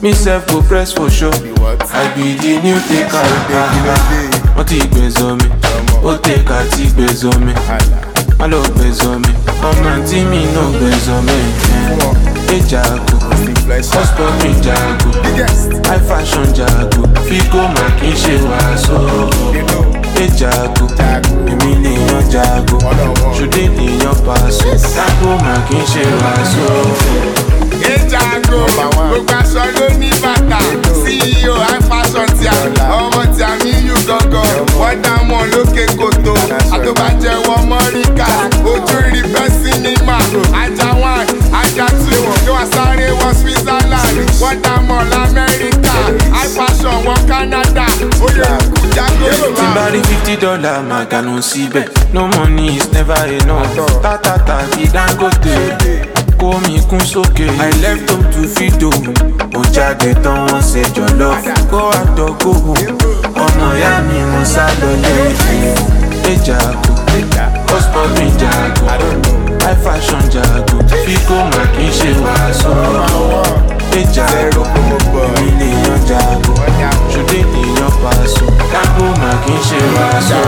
Me self go press for sure. I be the new taker. Wọ́n ti gbẹ̀zọ̀ mi, ó tẹ̀ka ti gbẹ̀zọ̀ mi. Má lọ gbẹ̀zọ̀ mi, ọmọ tí mi náà gbẹ̀zọ̀ mi. Jago, hotspot mi jago, high fashion jago, Figo ma kì í ṣe wàásù. Jago, èmi lèèyàn jago, ṣùdé lèèyàn pàṣẹ, Jago ma kì í ṣe wàásù. Jago, gbogbo aṣọ ló ní bàtà, CEO high fashion tí a, ọmọ tí a ní yù gangan, wọ́n dá mọ́ lókè kòtò, àtọ́bàjẹ́ wọ́n mọ́ríkà, ojú rí bẹ́ sinimá, ajá one, ajá two, kí wọ́n sáré wọ́n Switzerland, wọ́n dá mọ́ l'Amẹ́ríkà, high fashion wọ́n Canada, ó yẹ kú Jago ìwà. Tí bá rí $50, màá gànú síbẹ̀, no money is never enough, tátàtà kí Dangote. Kó mi kún sókè. I left home to feed home. Mo jáde tán wọ́n ṣe jọ̀lọ́. Go out or go home. Ọmọ ìyá mi mo sá lọlé. Jago, hotspot mi jago, high fashion jago, Figo ma kì í ṣe wàásù. Jago, èmi lèèyàn jago, ṣùdé lèèyàn pàṣọ, Jago ma kì í ṣe wàásù.